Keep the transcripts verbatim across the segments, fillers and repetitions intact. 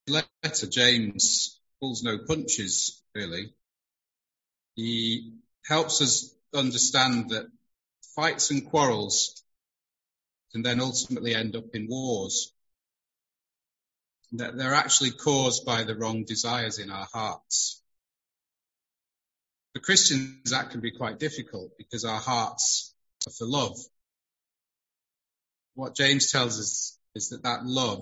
letter, James pulls no punches, really. He helps us understand that fights and quarrels can then ultimately end up in wars. That they're actually caused by the wrong desires in our hearts. For Christians, that can be quite difficult because our hearts are for love. What James tells us is that that love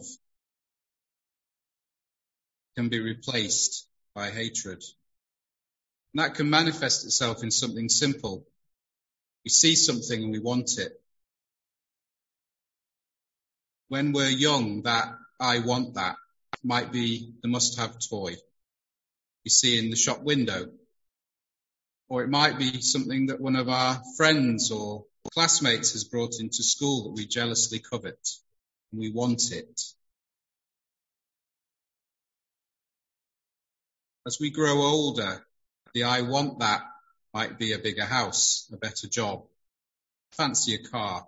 can be replaced by hatred. And that can manifest itself in something simple. We see something and we want it. When we're young, that I want that might be the must-have toy you see in the shop window. Or it might be something that one of our friends or classmates has brought into school that we jealously covet and we want it. As we grow older, the I want that might be a bigger house, a better job, fancier car.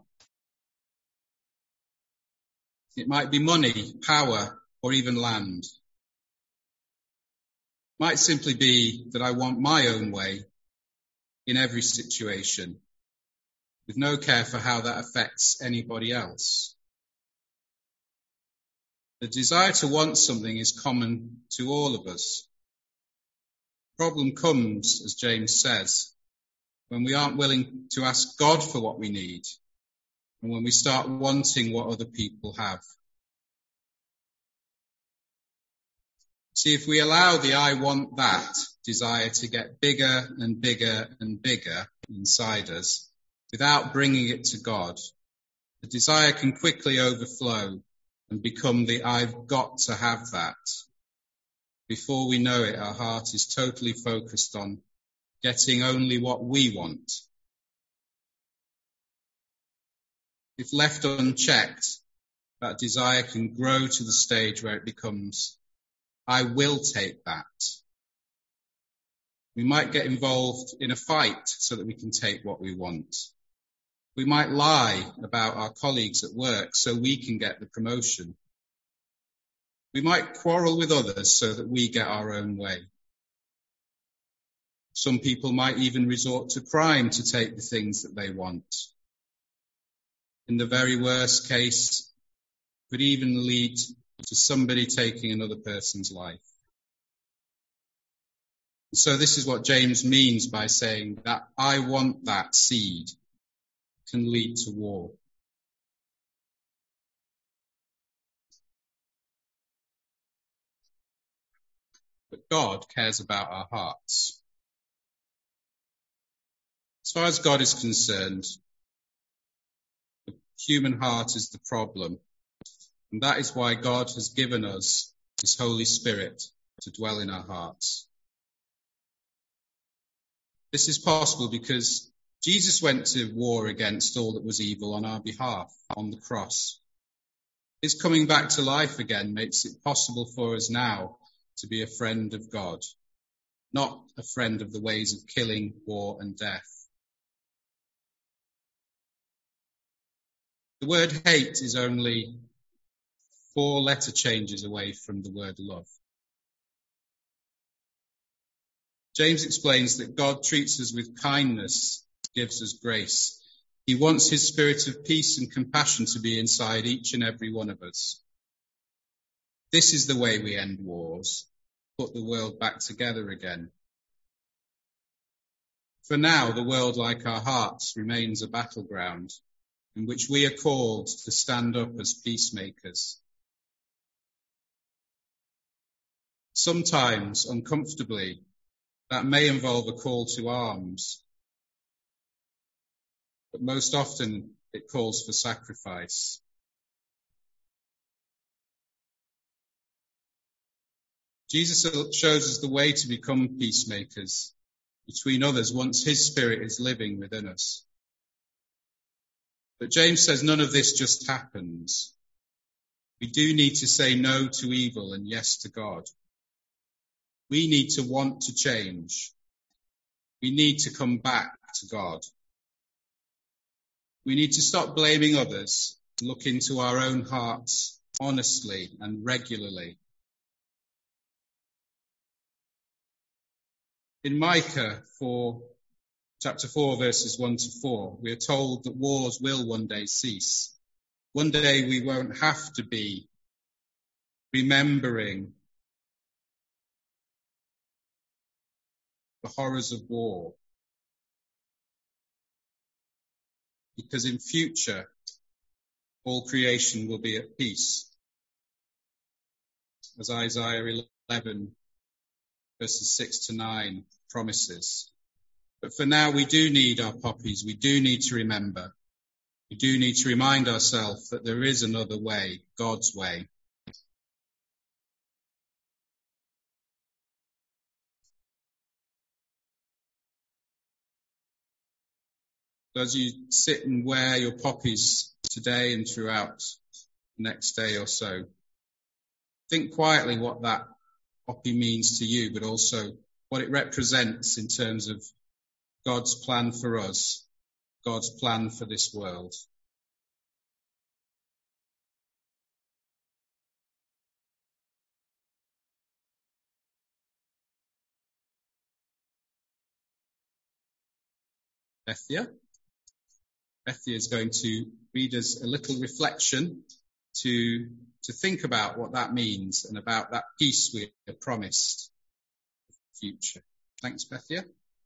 It might be money, power, or even land. It might simply be that I want my own way in every situation, with no care for how that affects anybody else. The desire to want something is common to all of us. The problem comes, as James says, when we aren't willing to ask God for what we need, and when we start wanting what other people have. See, if we allow the I want that desire to get bigger and bigger and bigger inside us, without bringing it to God, the desire can quickly overflow and become the I've got to have that. Before we know it, our heart is totally focused on getting only what we want. If left unchecked, that desire can grow to the stage where it becomes, I will take that. We might get involved in a fight so that we can take what we want. We might lie about our colleagues at work so we can get the promotion. We might quarrel with others so that we get our own way. Some people might even resort to crime to take the things that they want. In the very worst case, could even lead to somebody taking another person's life. So this is what James means by saying that I want that seed can lead to war. But God cares about our hearts. As far as God is concerned, the human heart is the problem. And that is why God has given us His Holy Spirit to dwell in our hearts. This is possible because Jesus went to war against all that was evil on our behalf on the cross. His coming back to life again makes it possible for us now to be a friend of God, not a friend of the ways of killing, war, and death. The word hate is only four letter changes away from the word love. James explains that God treats us with kindness, gives us grace. He wants His spirit of peace and compassion to be inside each and every one of us. This is the way we end wars, put the world back together again. For now, the world, like our hearts, remains a battleground in which we are called to stand up as peacemakers. Sometimes, uncomfortably, that may involve a call to arms, but most often it calls for sacrifice. Jesus shows us the way to become peacemakers between others once His Spirit is living within us. But James says none of this just happens. We do need to say no to evil and yes to God. We need to want to change. We need to come back to God. We need to stop blaming others and look into our own hearts honestly and regularly In Micah four, chapter four, verses one to four, we are told that wars will one day cease. One day we won't have to be remembering the horrors of war, because in future all creation will be at peace, as Isaiah eleven verses six to nine promises. But for now, we do need our poppies. We do need to remember. We do need to remind ourselves that there is another way, God's way. So as you sit and wear your poppies today and throughout the next day or so, think quietly what that poppy means to you, but also what it represents in terms of God's plan for us, God's plan for this world. Bethia. Bethia is going to read us a little reflection to, to think about what that means and about that peace we are promised in the future. Thanks, Bethia.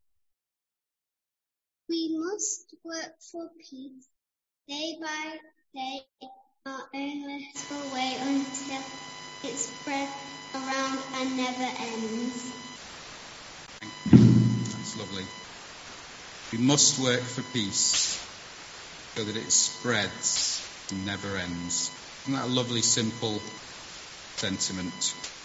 We must work for peace day by day, our own little way, until it spreads around and never ends. Thank you. That's lovely. We must work for peace so that it spreads and never ends. Isn't that a lovely, simple sentiment?